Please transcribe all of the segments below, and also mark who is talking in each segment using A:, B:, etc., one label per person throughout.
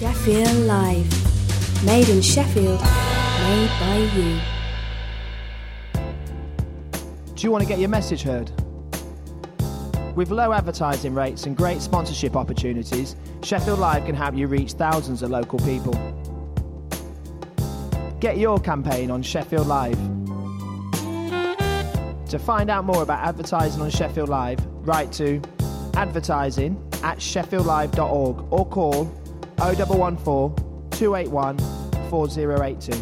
A: Sheffield Live. Made in Sheffield, made by you.
B: Do you want to get your message heard? With low advertising rates and great sponsorship opportunities, Sheffield Live can help you reach thousands of local people. Get your campaign on Sheffield Live. To find out more about advertising on Sheffield Live, write to advertising@sheffieldlive.org or call 0114 281 4082.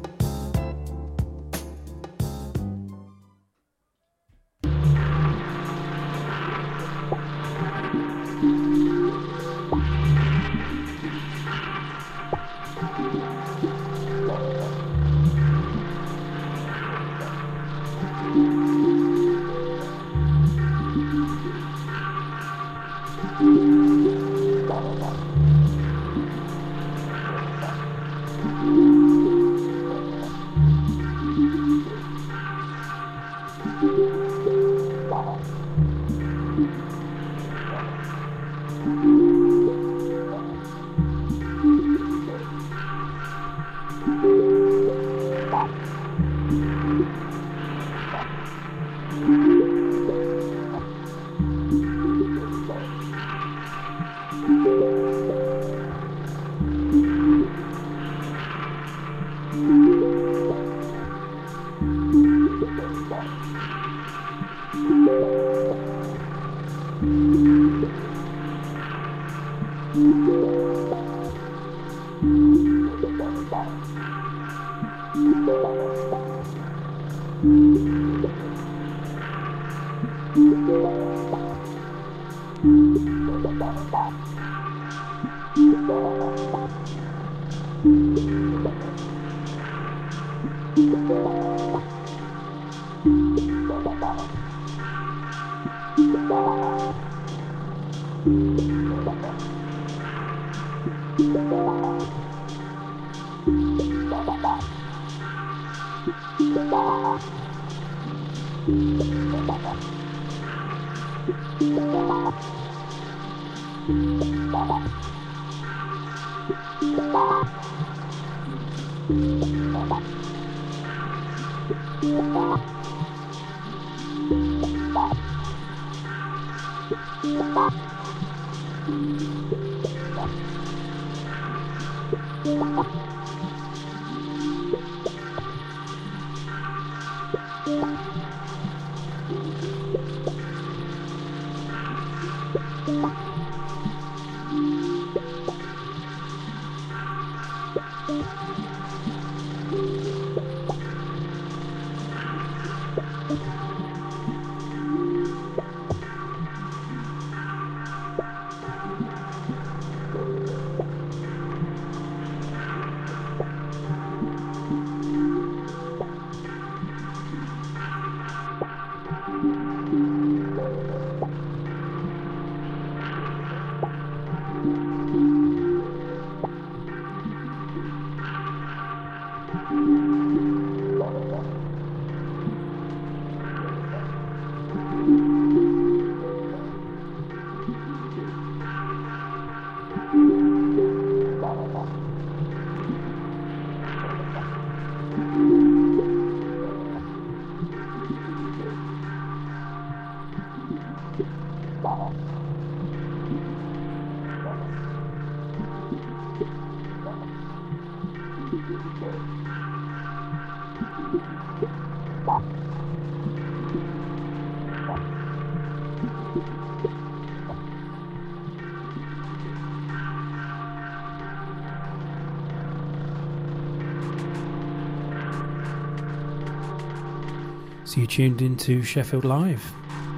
C: So you tuned into Sheffield Live.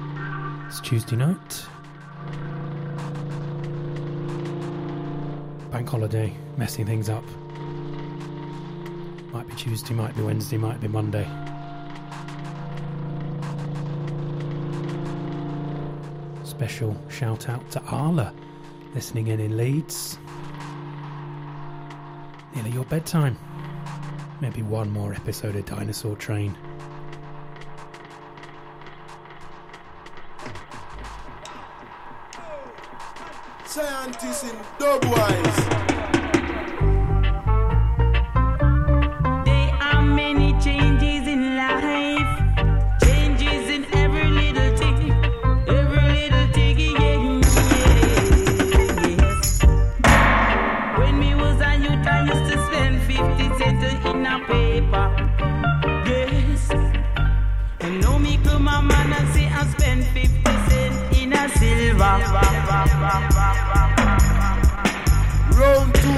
C: It's Tuesday night. Bank holiday, messing things up. Might be Tuesday, might be Wednesday, might be Monday. Special shout out to Arla, listening in Leeds. Nearly your bedtime. Maybe one more episode of Dinosaur Train.
D: Scientists in Dubwise. Round two.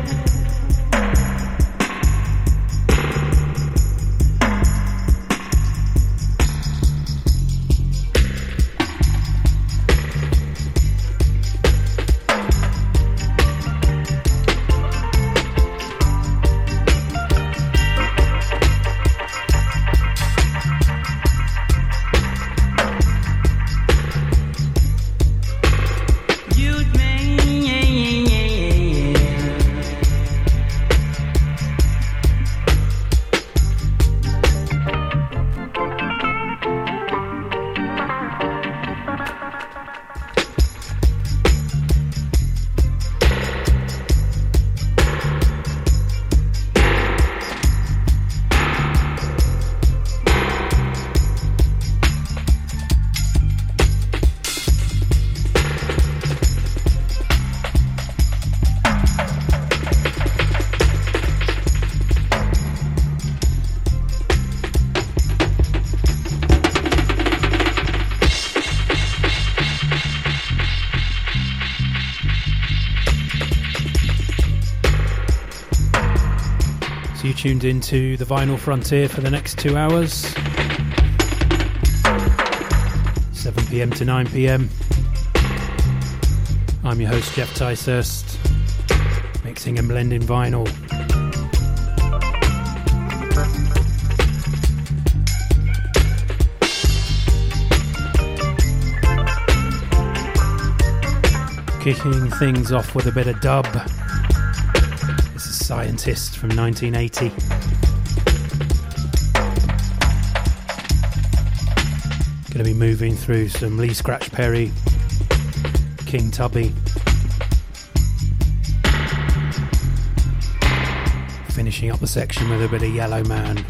C: You tuned into the Vinyl Frontier for the next 2 hours, 7 p.m. to 9 p.m. I'm your host Jeff Ticehurst, mixing and blending vinyl. Kicking things off with a bit of dub. Scientist from 1980. Going to be moving through some Lee Scratch Perry, King Tubby, finishing up the section with a bit of Yellow Man.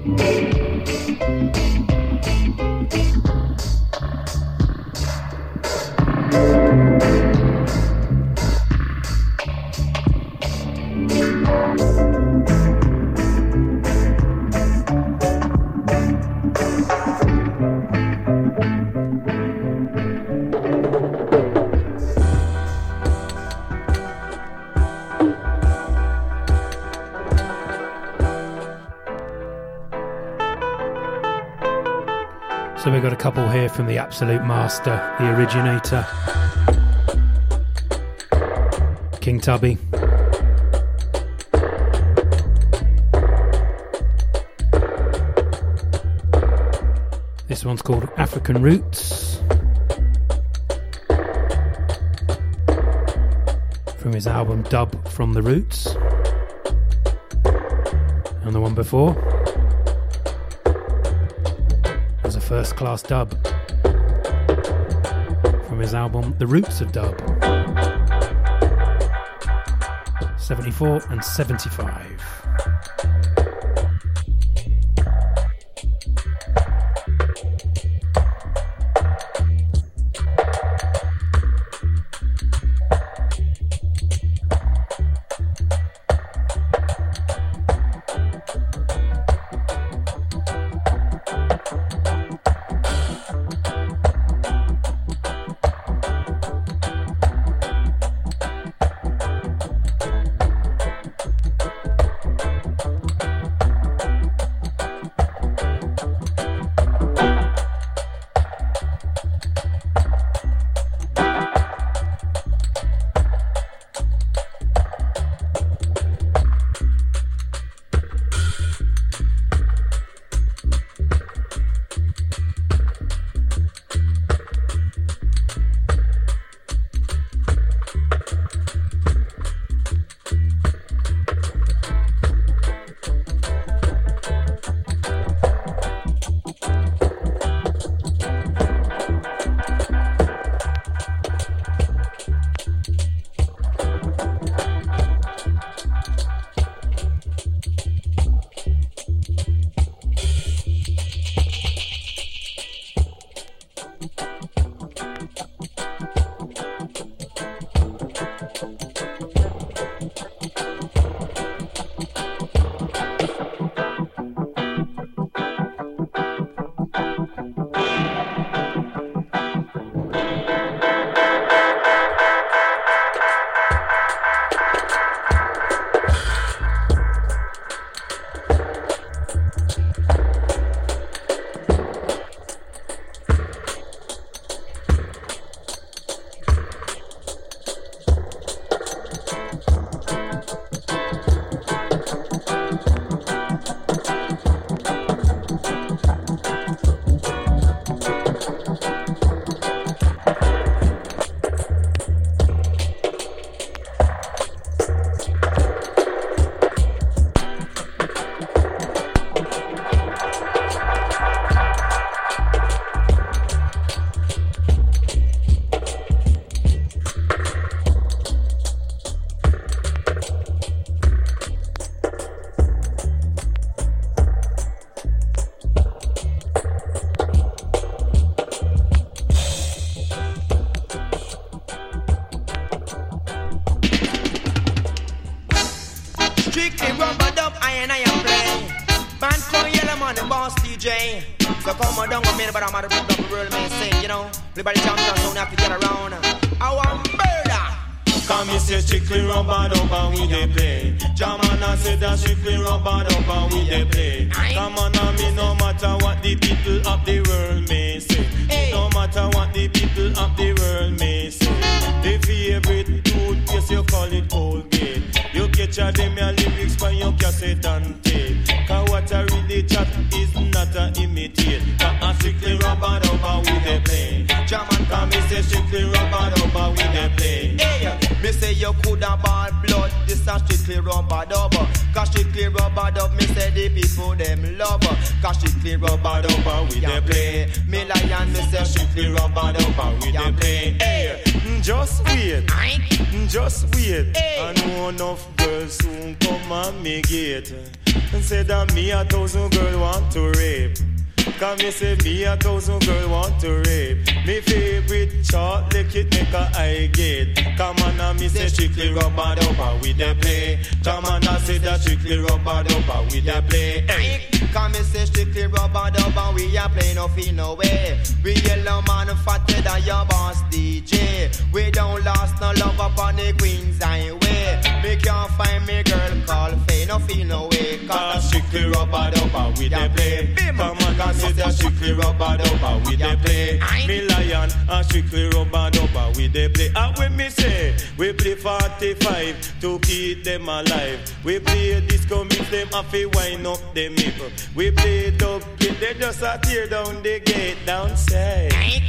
C: So we've got a couple here from the absolute master, the originator, King Tubby. This one's called African Roots, from his album Dub from the Roots. And the one before was a first class dub from his album The Roots of Dub, 74 and 75.
E: So come on down with me, but I'm out of the world, man. Say, you know, everybody jump down, so have to get around. I want murder.
F: Come me say strictly rubber dub and we dey play. Jamana say that strictly rubber dub and we dey play. Come on me, no matter what the people of the world may say. No matter what the people of the world may say. The favorite toothpaste, you call it Colgate. You catch a them your lyrics by your cassette and tape. Cause what I really chat is not a imitate. Cause I strictly rubber dub and we dey play. Jaman come me say strictly rubber dub and we dey play.
E: Me say you coulda ball blood, this a strictly rubber dub. Cause strictly rubber dub, me say the people them love. Cause strictly rubber dub and we dey play. Me lion, me say strictly rubber dub and we dey play.
F: Hey, just wait, just wait. I know enough girls soon come and me gate. and say that me 1,000 girl want to rape. Come me say me 1,000 girl want to rape. Me favorite short lick it make a eye gate. Come on and me say strictly rubber dubber with the play. Come on and say that strictly rubber dubber with the play. Hey.
E: Come me say strictly rubber dubber we a play no feel no way. We yellow man fatter than your boss DJ. We don't lost no love up on the Queen's Highway. Me can't find me girl call Faye no feel no way.
F: Cause strictly rubber dubber with the play. Come on and say that strictly rubber dubber with the play. Me lion and strictly rubber dubber with the play. And when me say we play 45 to keep them alive. We play disco mix them have to wind up them hip. We play dub play they just a tear down the gate. Down say,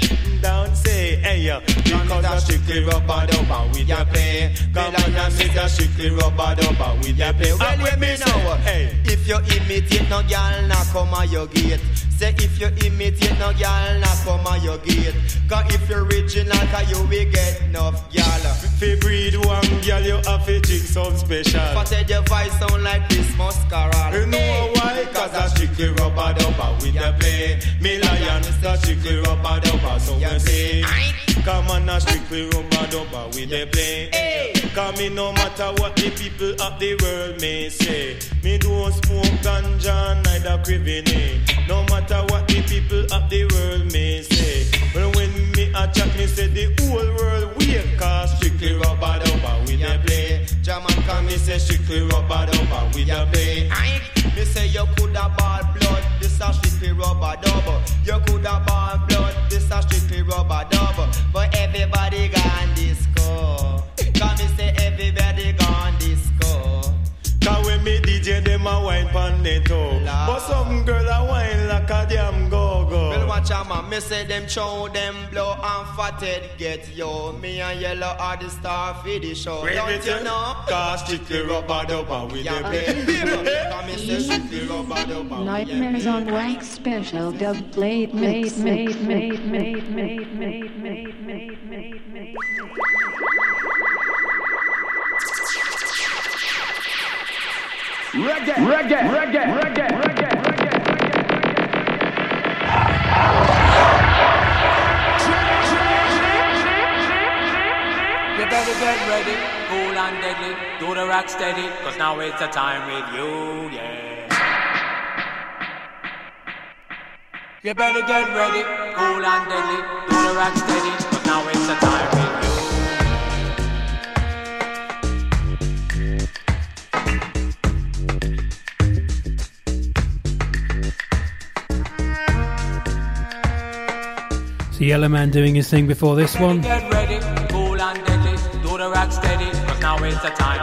F: hey yo. Because a strictly rubber dubber with the play. Come on and say that strictly rubber dubber with the play.
E: Well, let me know. Hey. If you imitate no girl, not come on your gate. Say if you imitate no girl, not come on your gate. Cause if you're original, cause you will get enough girl.
F: If breed one girl, you have to drink some special.
E: But your voice sound like Christmas carol.
F: You know why? Cause I strictly rubber dubber with the play. Me lion is a strictly rubber dubber, so we say. Come on, a strictly rubber dubber with the play.
E: Hey.
F: Cause me no matter what the people of the world may say. Me don't smoke ganja, neither crivini. No matter what the people of the world may say. But when me a chat, me say the whole world wake. Cause strictly rubber dubber with the play.
E: German
F: come me say strictly rubber dubber with the play.
E: Me say you coulda ball blood, this a strictly rubber dubber. You coulda ball blood, this a strictly rubber dubber. But everybody gone disco. Come me say everybody gone disco.
F: Cause when me DJ them a wine pan the toe. But some girl a wine like a damn go-go.
E: Well watch out man, me say them chow, them blow and fatted get yo. Me and yellow are the star for the show. Don't you know?
F: Cause strictly rubber dubber with the play.
E: Come me say strictly rubber dubber.
G: Nightmares on Wax special dub played made.
B: Reggae.
H: You better get ready, cool and deadly, do the rock steady, cause now it's a time with you, yeah. You better get ready, cool and deadly, do the rock steady, cause now it's a time with you.
C: The Yellow Man doing his thing before this one.
H: Get ready, cool and deadly, do the rock steady, cause now it's the time.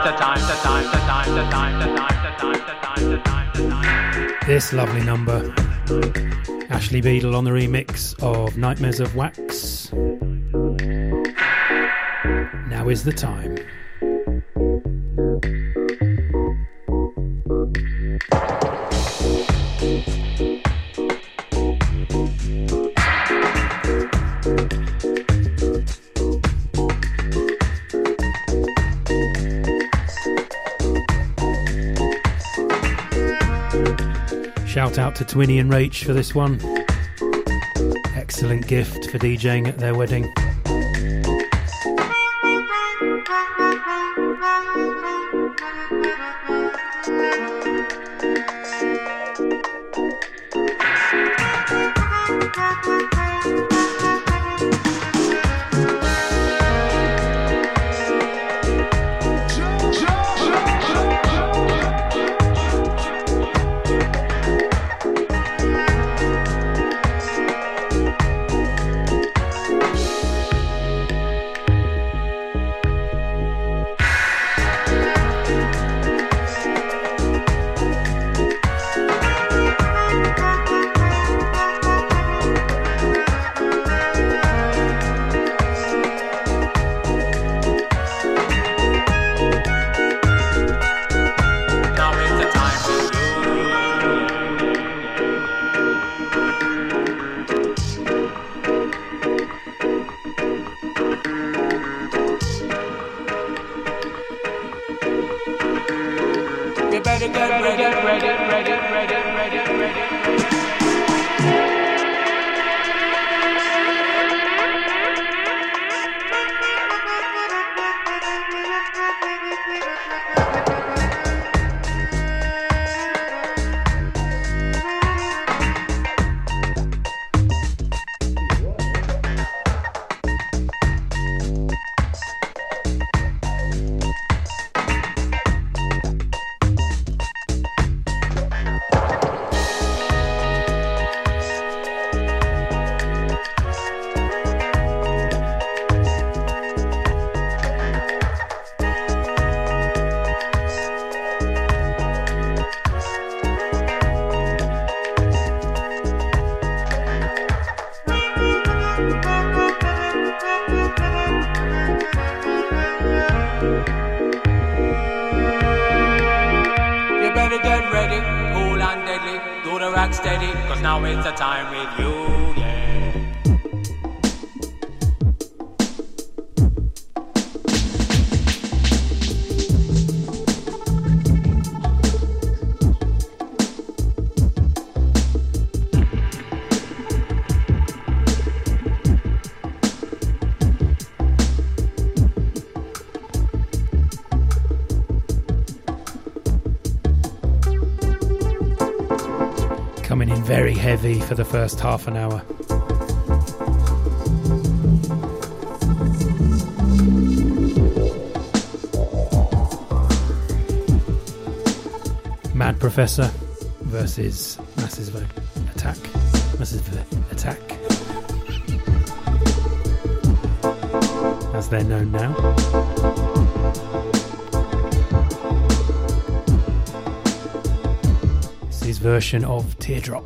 C: This lovely number. Ashley Beadle on the remix of Nightmares of Wax. Now is the time. Shout out to Twinny and Rach for this one. Excellent gift for DJing at their wedding.
H: do the rock steady, cause now it's the time with you, yeah.
C: Coming in very heavy for the first half an hour. Mad Professor versus Massive Attack. Massive Attack, as they're known now. His version of Teardrop.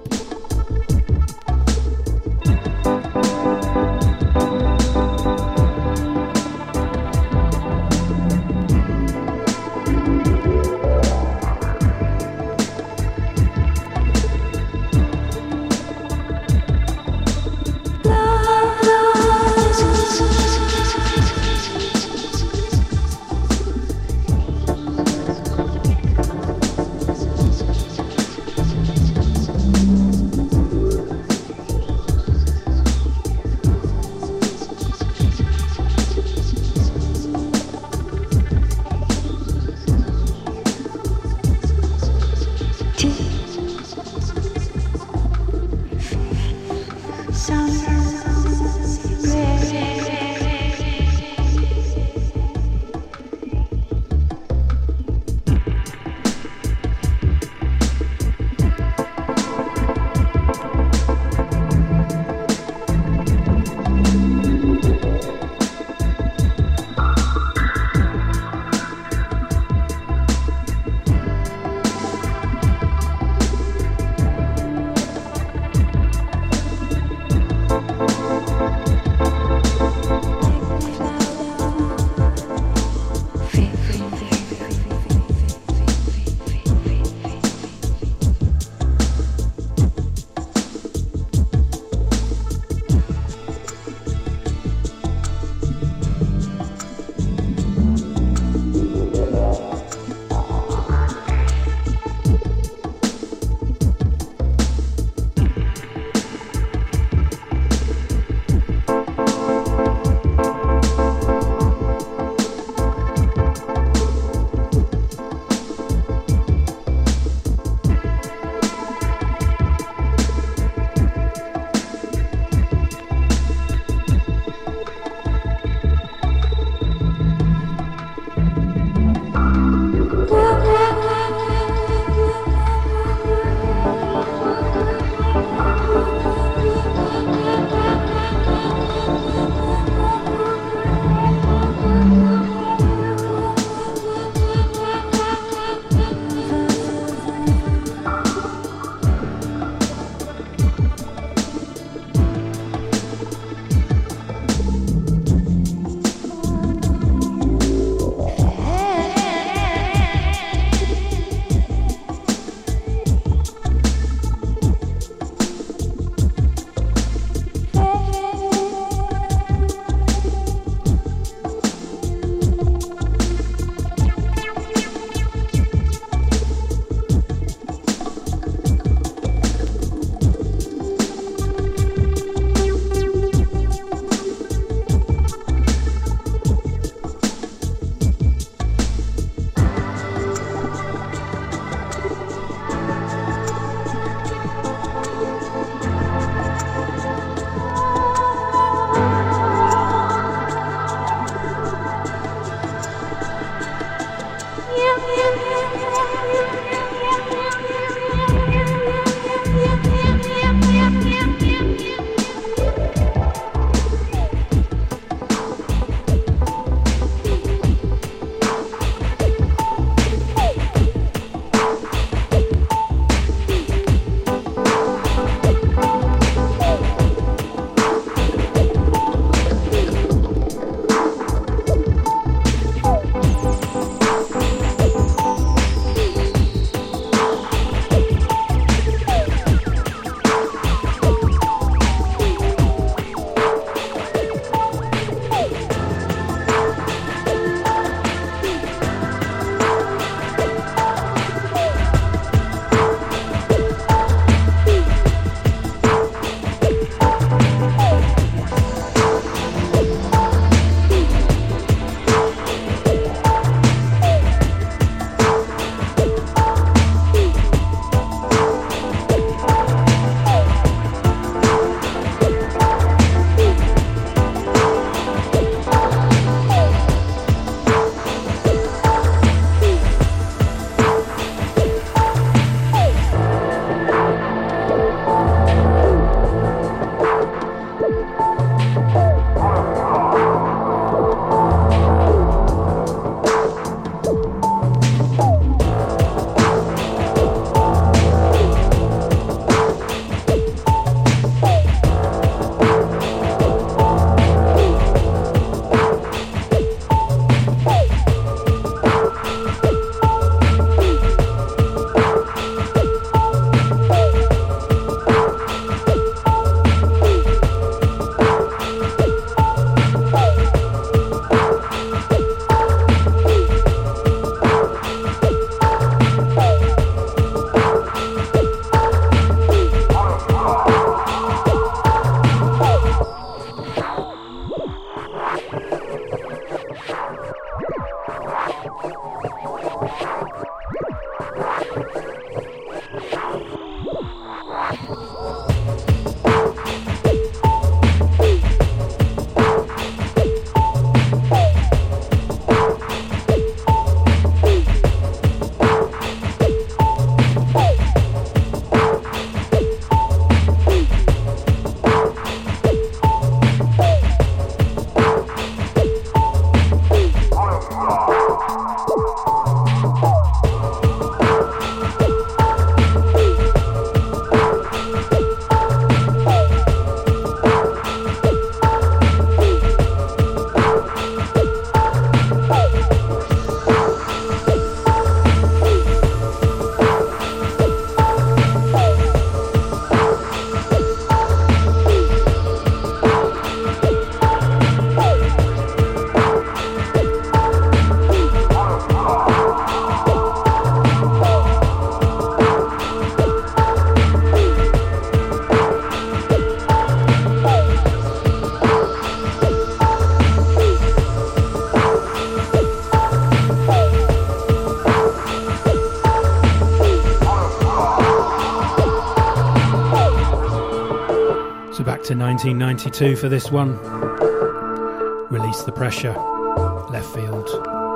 C: Back to 1992 for this one. Release the Pressure, Left Field.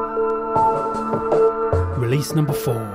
C: Release number 4.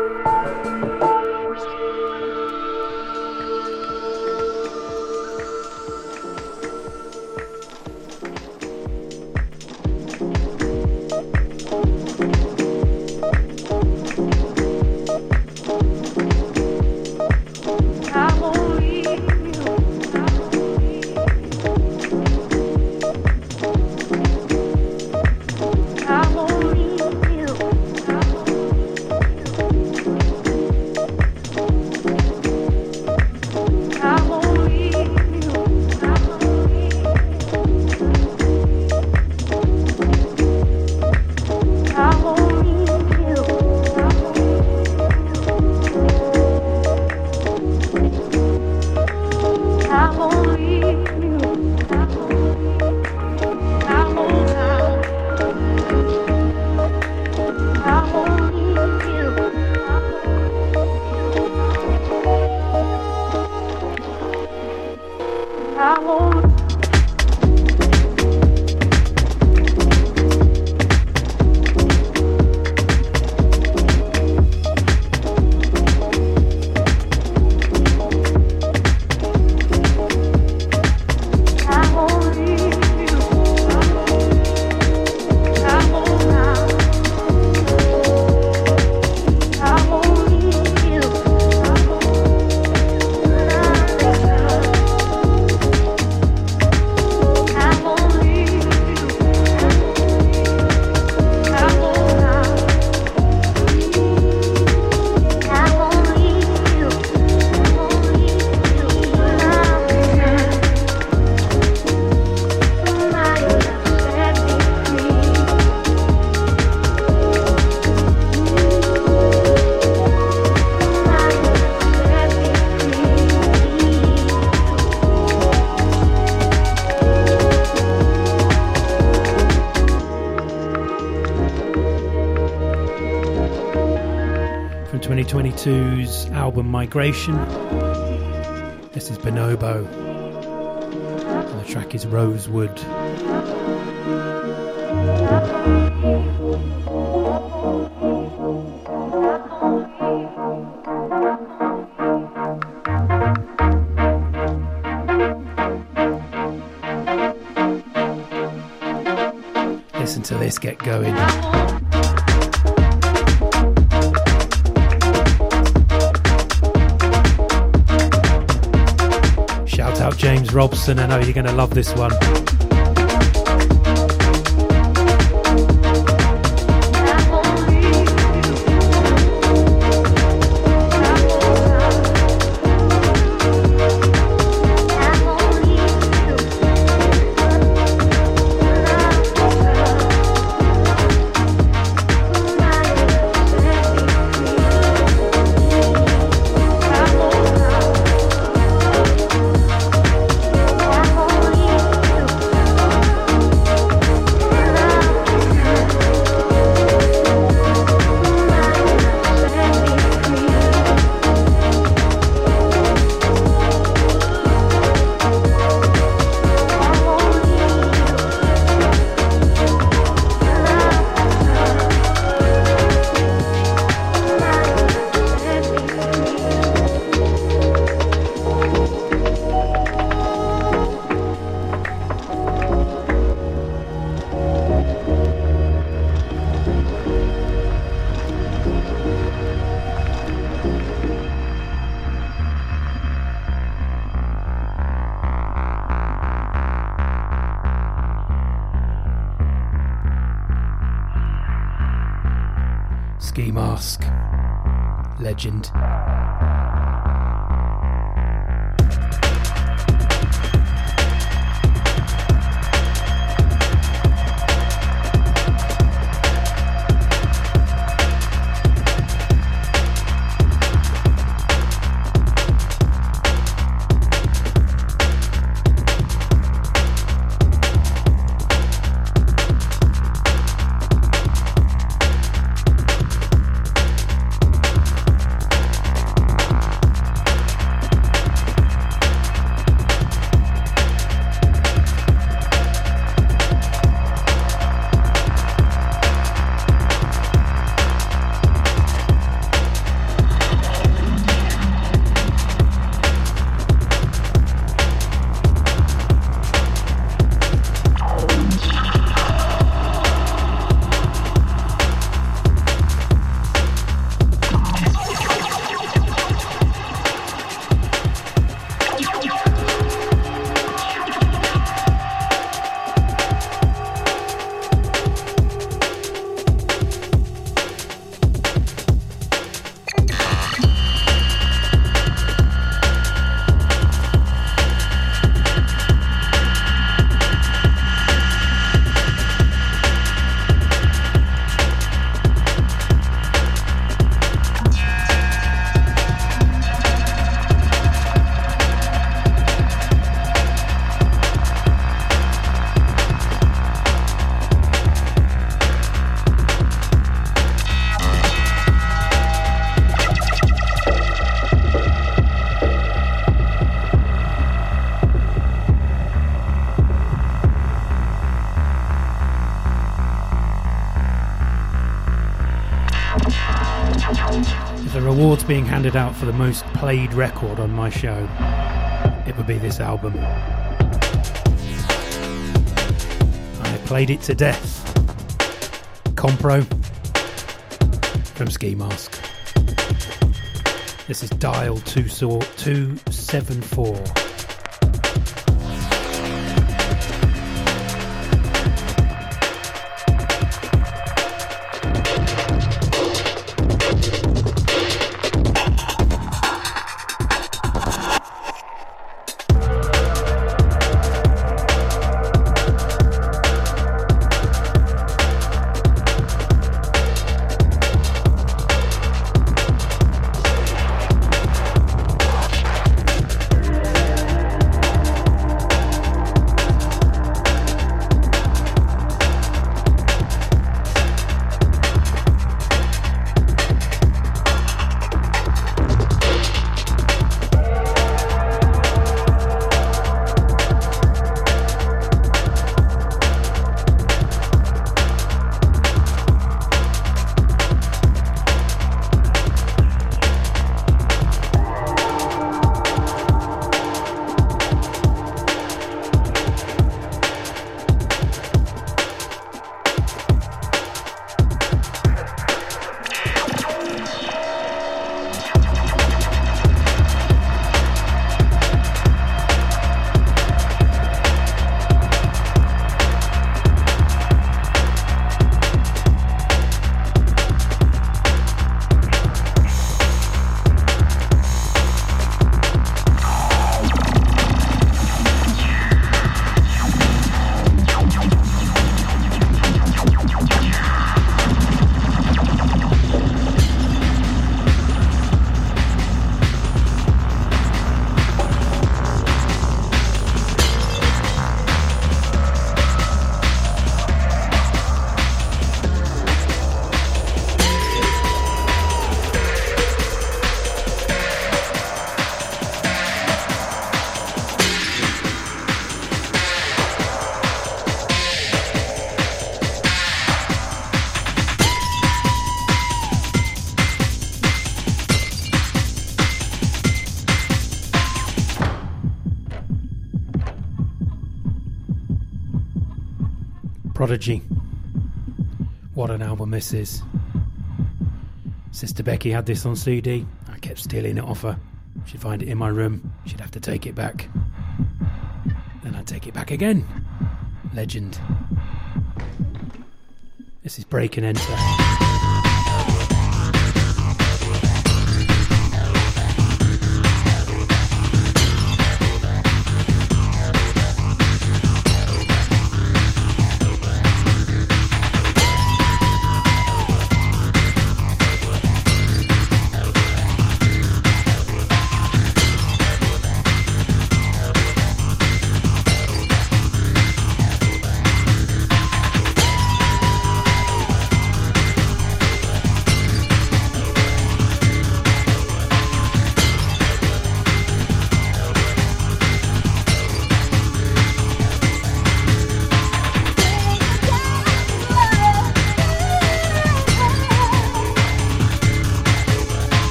C: From 2022's album Migration, this is Bonobo, and the track is Rosewood. Listen to this get going. Shout out James Robson, I know you're going to love this one. Ski Mask, Legend. awards being handed out for the most played record on my show, it would be this album. I played it to death. Compro from Ski Mask. This is Dial 274. Prodigy. What an album this is. Sister Becky had this on CD. I kept stealing it off her. She'd find it in my room. She'd have to take it back. Then I'd take it back again. Legend. This is Break and Enter.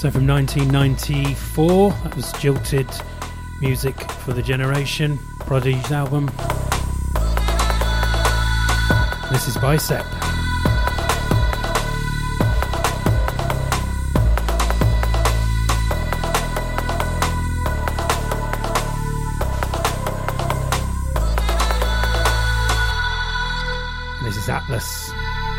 C: So from 1994, that was Jilted, Music for the Generation, Prodigy's album. This is Bicep. This is Atlas.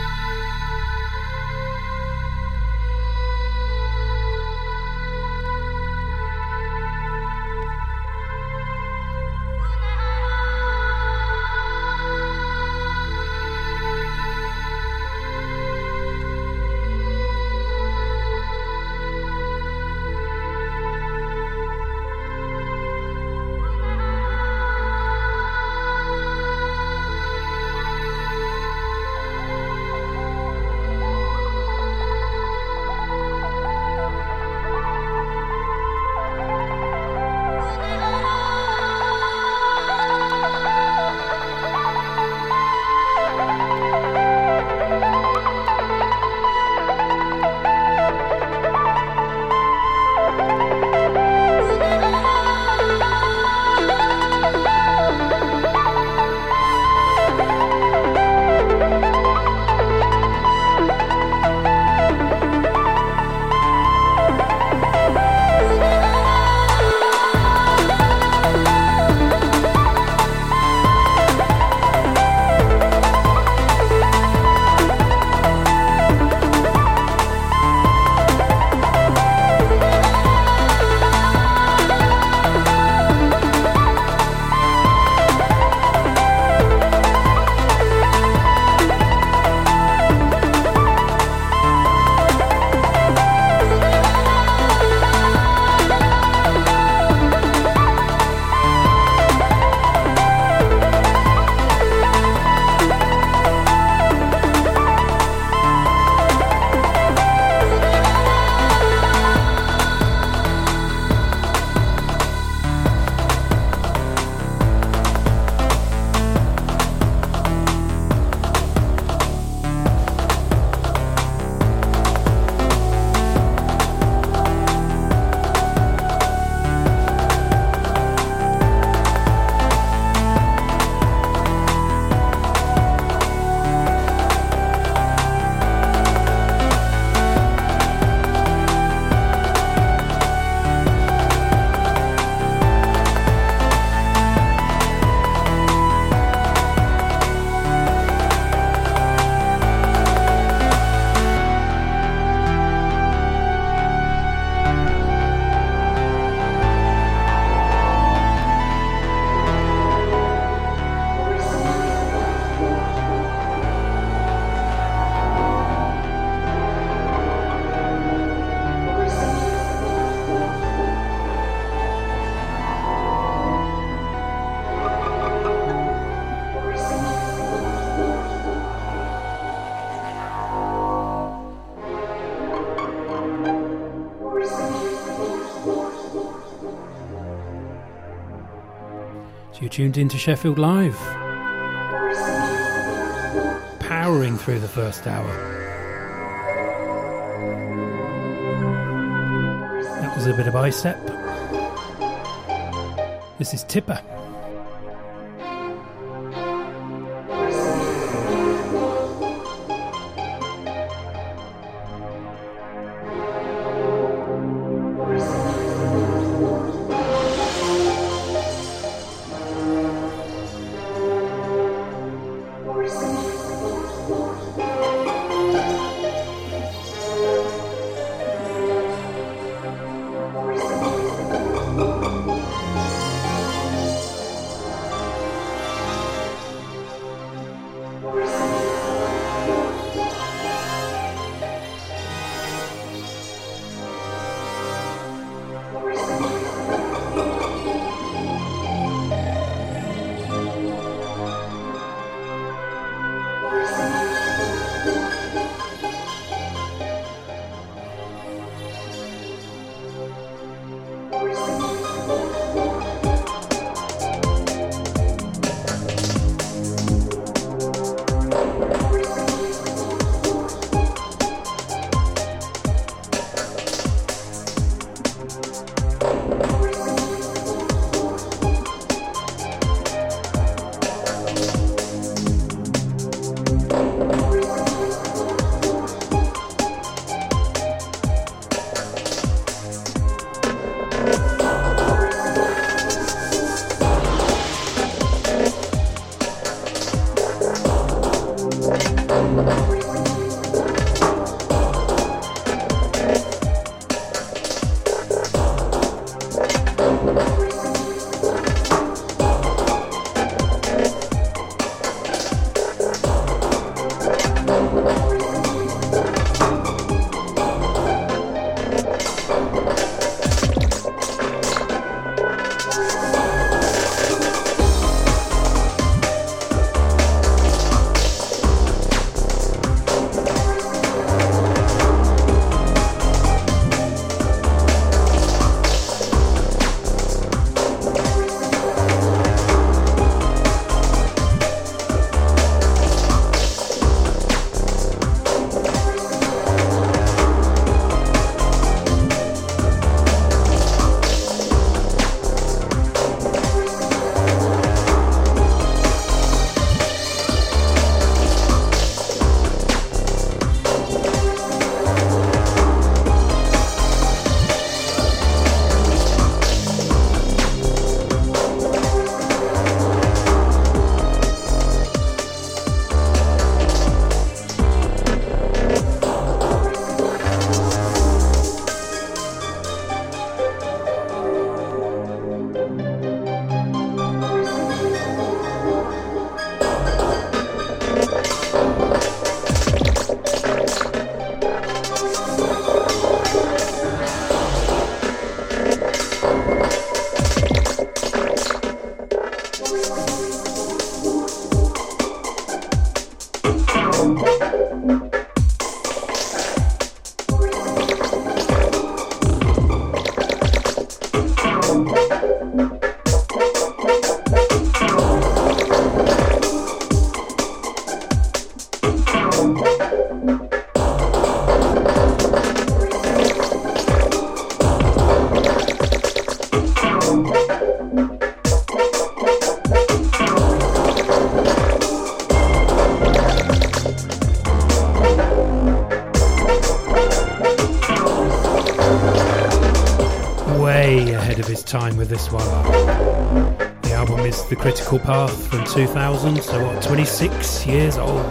I: You're tuned into Sheffield Live, powering through the first hour. That was a bit of Bicep. This is Tipper.
C: Time with this one. The album is The Critical Path from 2000, so what, 26 years old.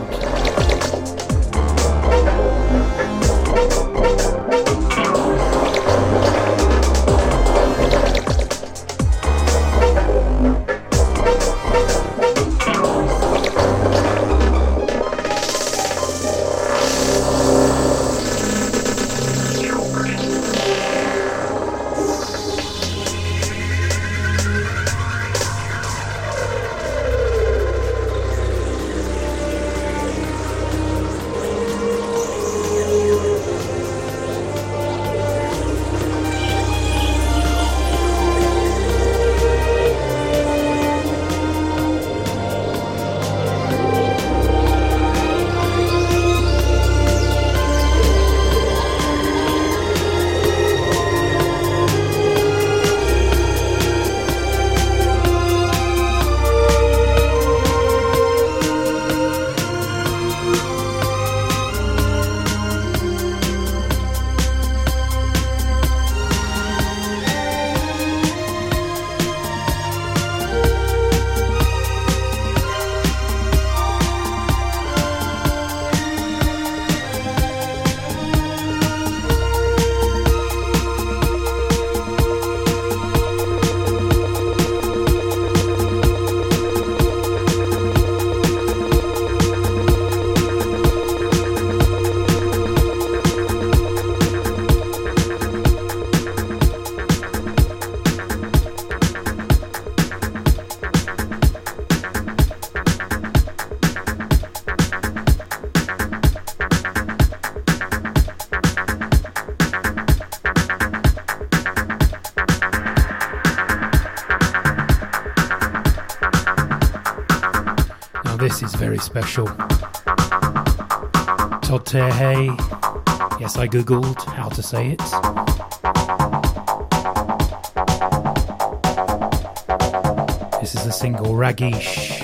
C: This is very special. Todd Terhey. Yes, I googled how to say it. This is the single Ragish.